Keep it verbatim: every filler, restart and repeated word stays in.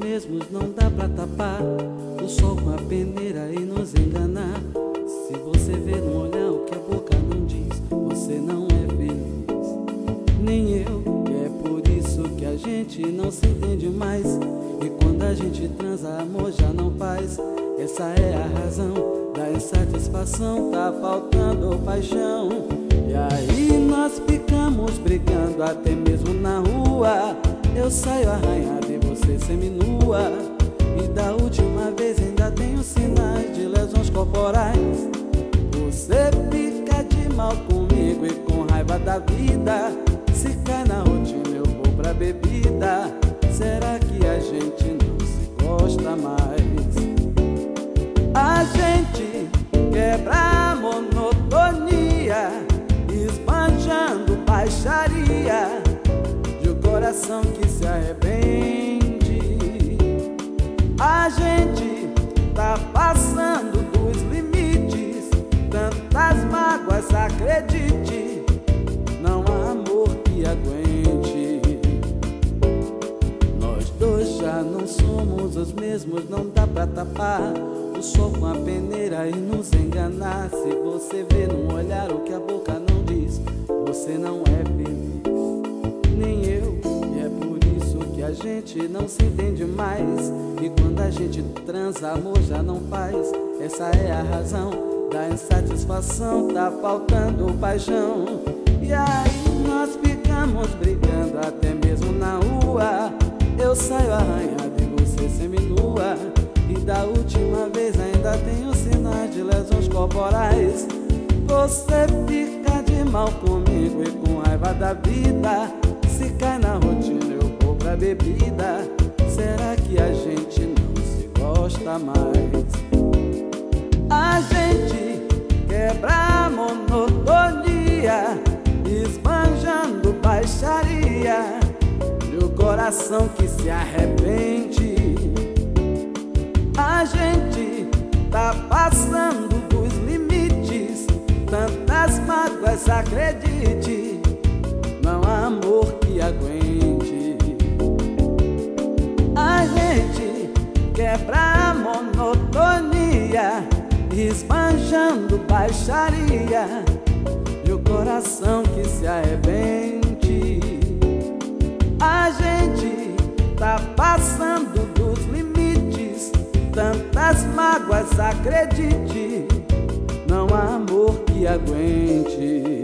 mesmos não dá pra tapar o sol com a peneira e nos enganar. Se você vê no olhar o que a boca não diz, você não é feliz, nem eu. E é por isso que a gente não se entende mais, e quando a gente transa, amor já não faz. Essa é a razão da insatisfação, tá faltando paixão. E aí nós ficamos brigando até mesmo na rua. Eu saio arranhada e você seminua, e da última vez ainda tenho sinais de lesões corporais. Você fica de mal comigo e com raiva da vida. Se cai na rotina eu vou pra bebida. Será que a gente não se gosta mais? A gente quebra a monotonia, esbanjando baixaria de um coração que se arrepende. A gente tá passando dos limites, tantas mágoas, acredite, não há amor que aguente. Nós dois já não somos os mesmos, não dá pra tapar o sol com a peneira e nos enganar. Se você vê no olhar o que a boca não diz, você não é feliz, nem eu. E é por isso que a gente não se entende mais, e quando a gente transa, amor já não faz. Essa é a razão da insatisfação, tá faltando paixão. E aí nós ficamos brigando até mesmo na rua. Eu saio arranhado e você seminua, e da última vez ainda tenho sinais de lesões corporais. Você fica de mal comigo e com raiva da vida. Se cai na rotina eu vou pra bebida. Será que a gente não se gosta mais? A gente quebra a monotonia, esbanjando baixaria de um coração que se arrepende. A gente tá passando dos limites, tantas mágoas, acredite, não há amor que aguente. A gente quebra a monotonia, esbanjando baixaria de um coração que se arrepende. A gente tá passando dos limites, tantas mágoas, acredite, não há amor que aguente.